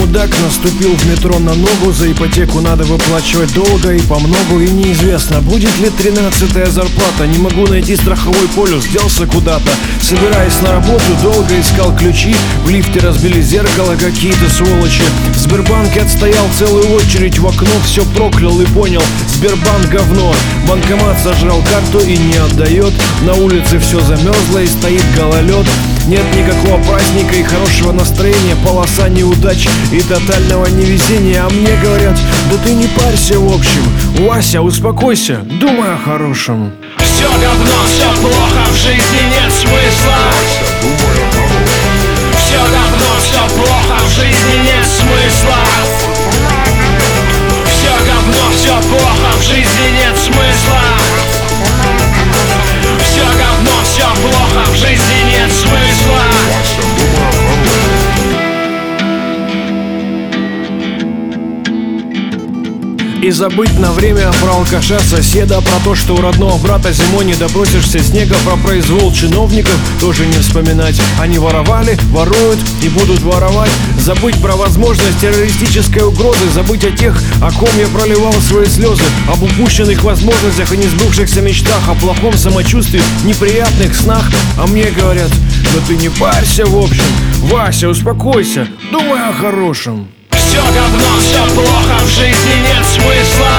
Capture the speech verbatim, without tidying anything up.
мудак наступил в метро на ногу. За ипотеку надо выплачивать долго и по многу. И неизвестно, будет ли тринадцатая зарплата. Не могу найти страховой полюс, делся куда-то. Собираясь на работу, долго искал ключи. В лифте разбили зеркало какие-то сволочи. В Сбербанке отстоял целую очередь в окно. Все проклял и понял, Сбербанк говно. Банкомат сожрал карту и не отдает. На улице все замерзло и стоит гололед. Нет никакого праздника и хорошего настроения. Полоса неудач и тотального невезения. А мне говорят, да ты не парься в общем. Вася, успокойся, думай о хорошем. Все говно, все плохо, в жизни нет смысла. Все говно, все плохо, в жизни нет смысла. Все говно, все плохо, в жизни нет смысла. Все говно, все плохо, в жизни нет смысла. И забыть на время про алкаша соседа, про то, что у родного брата зимой не допросишься снега. Про произвол чиновников тоже не вспоминать. Они воровали, воруют и будут воровать. Забыть про возможность террористической угрозы. Забыть о тех, о ком я проливал свои слезы. Об упущенных возможностях и несбывшихся мечтах. О плохом самочувствии, неприятных снах. А мне говорят, да ты не парься в общем. Вася, успокойся, думай о хорошем. Все говно, все плохо, в жизни нет смысла.